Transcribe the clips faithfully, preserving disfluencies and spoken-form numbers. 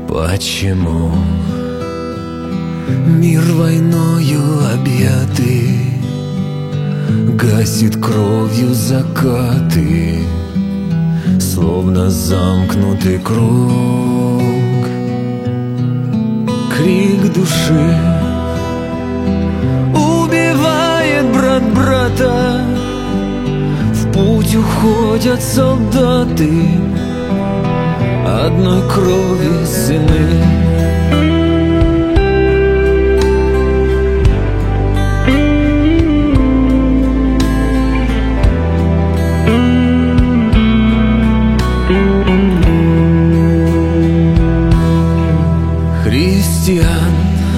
Почему мир войною объятый гасит кровью закаты, словно замкнутый круг? Крик души убивает брат брата, в путь уходят солдаты, одной крови сыны. Христиан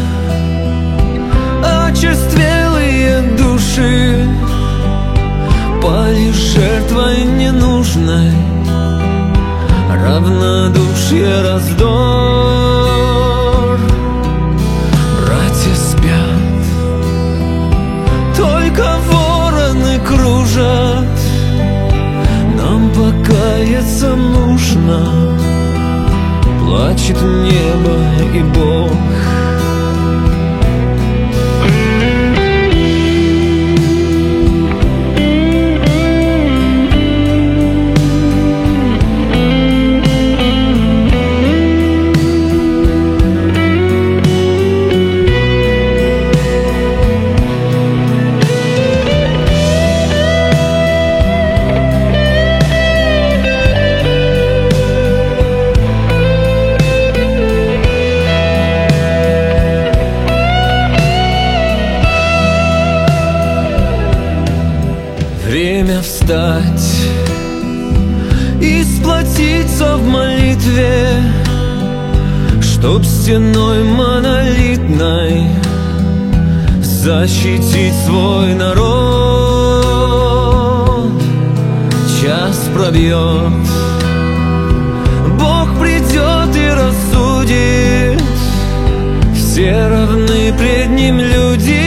очерствелые души пали жертвой ненужной, равнодушие, раздор. Братья спят, только вороны кружат, нам покаяться нужно. Плачет небо и Бог. Время встать и сплотиться в молитве, чтоб стеной монолитной защитить свой народ. Час пробьет, Бог придет и рассудит, все равны пред Ним люди.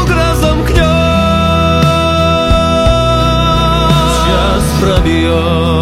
Пробьет,